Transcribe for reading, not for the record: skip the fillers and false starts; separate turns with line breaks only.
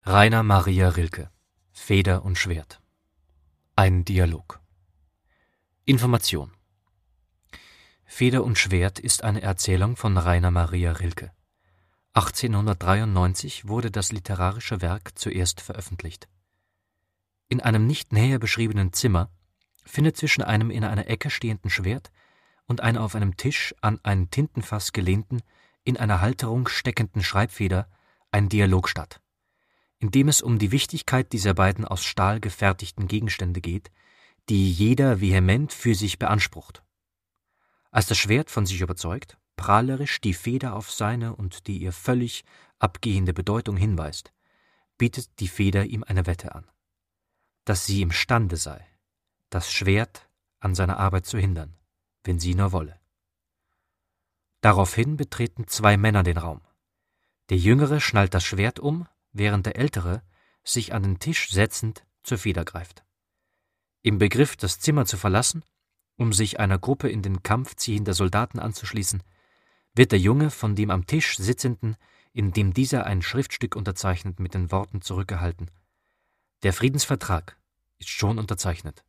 Rainer Maria Rilke: Feder und Schwert. Ein Dialog. Information. Feder und Schwert ist eine Erzählung von Rainer Maria Rilke. 1893 wurde das literarische Werk zuerst veröffentlicht. In einem nicht näher beschriebenen Zimmer findet zwischen einem in einer Ecke stehenden Schwert und einer auf einem Tisch an ein Tintenfass gelehnten, in einer Halterung steckenden Schreibfeder ein Dialog statt, in dem es um die Wichtigkeit dieser beiden aus Stahl gefertigten Gegenstände geht, die jeder vehement für sich beansprucht. Als das Schwert von sich überzeugt, prahlerisch die Feder auf seine und die ihr völlig abgehende Bedeutung hinweist, bietet die Feder ihm eine Wette an, dass sie imstande sei, das Schwert an seiner Arbeit zu hindern, wenn sie nur wolle. Daraufhin betreten zwei Männer den Raum. Der Jüngere schnallt das Schwert um, während der Ältere, sich an den Tisch setzend, zur Feder greift. Im Begriff, das Zimmer zu verlassen, um sich einer Gruppe in den Kampf ziehender Soldaten anzuschließen, wird der Junge von dem am Tisch Sitzenden, in dem dieser ein Schriftstück unterzeichnet, mit den Worten zurückgehalten: »Der Friedensvertrag ist schon unterzeichnet.«